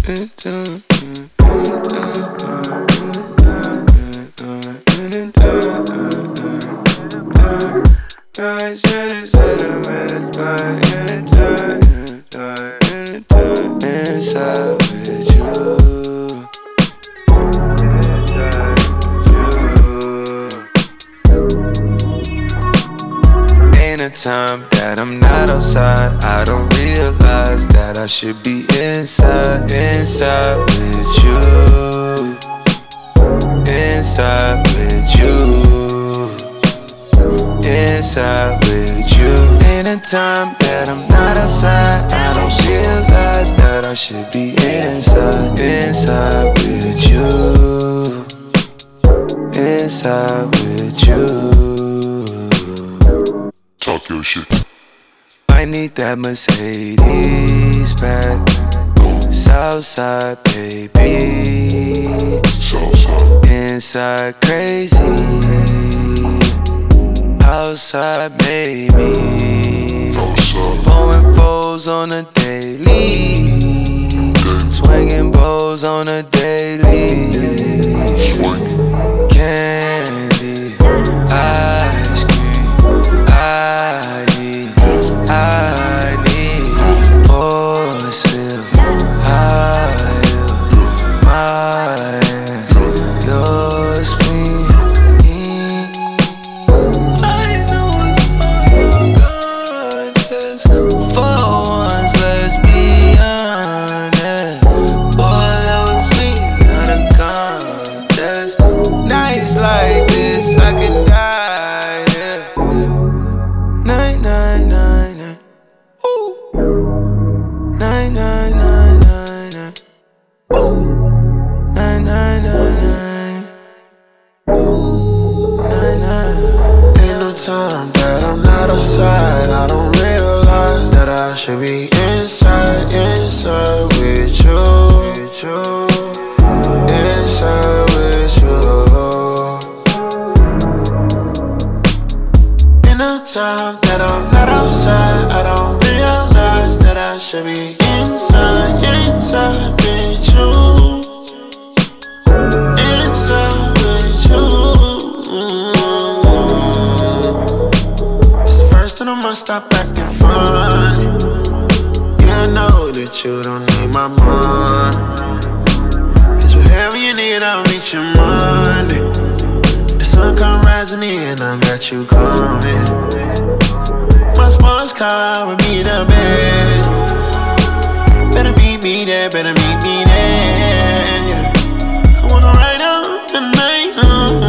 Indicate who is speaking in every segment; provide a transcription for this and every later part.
Speaker 1: Inside with you. Ain't a time that I'm not outside. I don't realize that I should be inside, inside with you, inside with you, inside with you. Ain't a time that I'm not outside. I don't realize that I should be inside, inside with you, inside with you.
Speaker 2: Talk your shit.
Speaker 1: I need that Mercedes back. Southside, baby.
Speaker 2: Southside.
Speaker 1: Inside, crazy. Outside, maybe.
Speaker 2: Outside.
Speaker 1: Blowing foes on a daily. Swinging bows on a daily.
Speaker 2: Swing.
Speaker 1: Candy, ice cream. I need force field. Higher, my hands, your spleen. I know it's all you're gone. Just for once, let's be honest. Boy, that was sweet, not a contest. Nights like this, I could die, yeah. Night, night, night, night. Ooh. Night, night, night, night, night. Ooh. Night, night, night, night. Ooh. Night, night.
Speaker 3: Ain't no time that I'm not outside. I don't realize that I should be inside, inside with you, inside with you. Ain't no time that I'm not outside. I don't realize that I should be inside, inside with you, inside with you. It's the first and I must stop acting funny. Yeah, I know that you don't need my money. Cause whatever you need, I'll meet you Monday. The sun come rising in, I got you coming. My sports car will be the best. Better meet me there, better meet me there, yeah. I wanna ride up the night.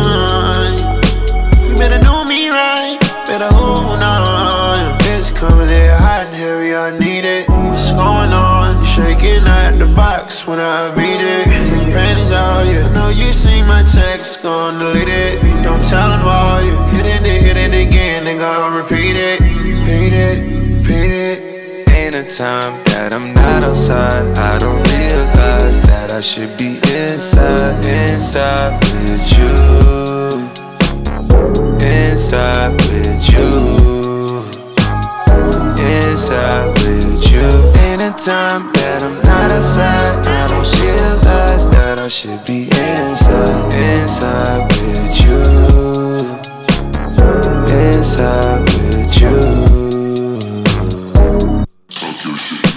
Speaker 3: You better do me right, better hold on. It's coming in hot and heavy, I need it. What's going on? You shaking at the box when I beat it. Take your panties out, yeah. I know you see my text, gon' delete it. Don't tell them all, you hit it again, they gon' repeat it. Beat it, beat it.
Speaker 1: Ain't a time that I'm not outside. I don't realize that I should be inside, inside with you, inside with you, inside with you. Ain't a time that I'm not outside. I don't realize that I should be inside, inside with you, inside with you.
Speaker 2: Talk your shit.